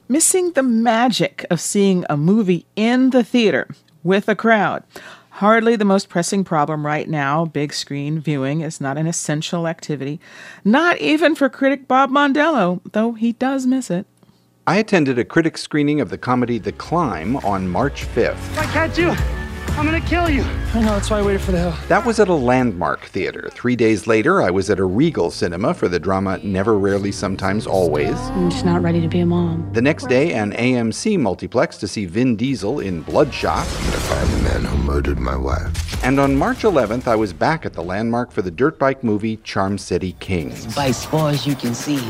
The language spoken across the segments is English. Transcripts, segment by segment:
Missing the magic of seeing a movie in the theater with a crowd. Hardly the most pressing problem right now. Big screen viewing is not an essential activity. Not even for critic Bob Mondello, though he does miss it. I attended a critic screening of the comedy The Climb on March 5th. If I catch you, I'm gonna kill you. I know, that's why I waited for the hill. That was at a Landmark theater. 3 days later, I was at a Regal Cinema for the drama Never, Rarely, Sometimes, Always. I'm just not ready to be a mom. The next day, an AMC multiplex to see Vin Diesel in Bloodshot. I'm gonna find the man who murdered my wife. And on March 11th, I was back at the Landmark for the dirt bike movie Charm City Kings. Bike's far as you can see.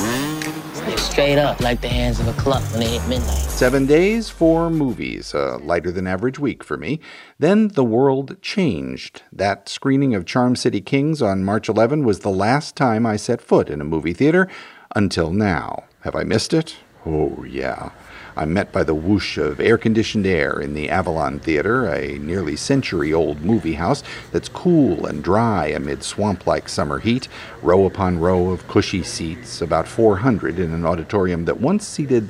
Straight up, like the hands of a clock when they hit midnight. 7 days, 4 movies, a lighter than average week for me. Then the world changed. That screening of Charm City Kings on March 11 was the last time I set foot in a movie theater until now. Have I missed it? Oh, yeah. I'm met by the whoosh of air-conditioned air in the Avalon Theater, a nearly century-old movie house that's cool and dry amid swamp-like summer heat, row upon row of cushy seats, about 400 in an auditorium that once seated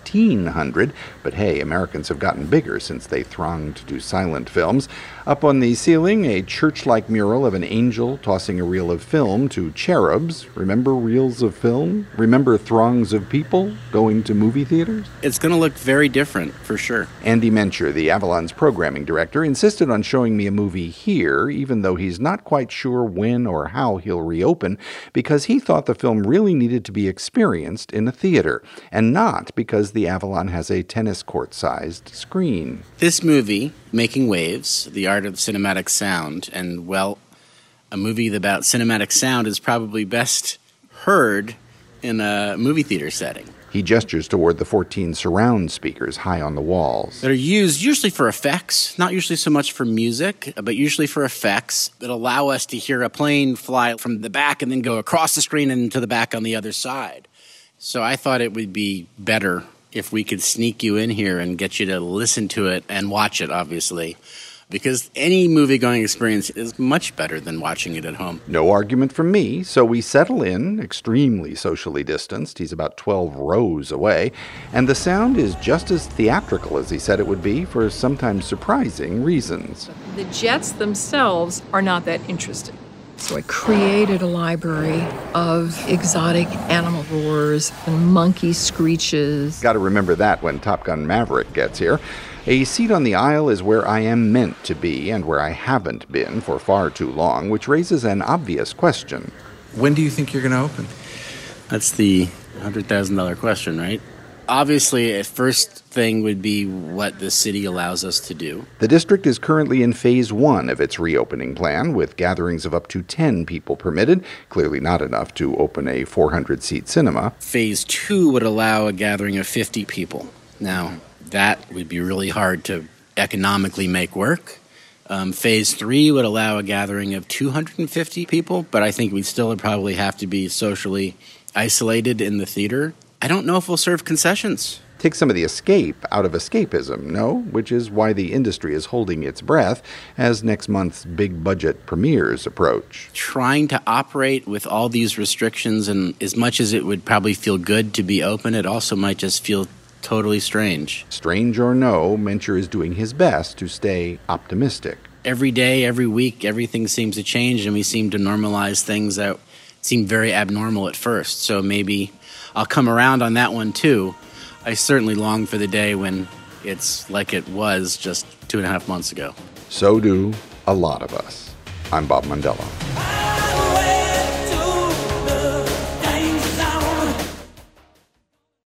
1,300, but hey, Americans have gotten bigger since they thronged to do silent films. Up on the ceiling, a church-like mural of an angel tossing a reel of film to cherubs. Remember reels of film? Remember throngs of people going to movie theaters? It's going to look very different, for sure. Andy Mencher, the Avalon's programming director, insisted on showing me a movie here, even though he's not quite sure when or how he'll reopen, because he thought the film really needed to be experienced in a theater, and not because the Avalon has a tennis court-sized screen. This movie, Making Waves, The Art of Cinematic Sound, and, well, a movie about cinematic sound is probably best heard in a movie theater setting. He gestures toward the 14 surround speakers high on the walls. That are used usually for effects, not usually so much for music, but usually for effects that allow us to hear a plane fly from the back and then go across the screen and to the back on the other side. So I thought it would be better if we could sneak you in here and get you to listen to it and watch it, obviously. Because any movie-going experience is much better than watching it at home. No argument from me, so we settle in, extremely socially distanced. He's about 12 rows away, and the sound is just as theatrical as he said it would be for sometimes surprising reasons. The jets themselves are not that interesting. So I created a library of exotic animal roars and monkey screeches. Got to remember that when Top Gun Maverick gets here. A seat on the aisle is where I am meant to be and where I haven't been for far too long, which raises an obvious question. When do you think you're going to open? That's the $100,000 question, right? Obviously, a first thing would be what the city allows us to do. The district is currently in phase 1 of its reopening plan, with gatherings of up to 10 people permitted, clearly not enough to open a 400-seat cinema. Phase 2 would allow a gathering of 50 people. Now, that would be really hard to economically make work. Phase 3 would allow a gathering of 250 people, but I think we'd still probably have to be socially isolated in the theater. I don't know if we'll serve concessions. Take some of the escape out of escapism, no? Which is why the industry is holding its breath as next month's big-budget premieres approach. Trying to operate with all these restrictions, and as much as it would probably feel good to be open, it also might just feel totally strange. Strange or no, Mencher is doing his best to stay optimistic. Every day, every week, everything seems to change, and we seem to normalize things that seem very abnormal at first. So maybe I'll come around on that one, too. I certainly long for the day when it's like it was just 2.5 months ago. So do a lot of us. I'm Bob Mondello.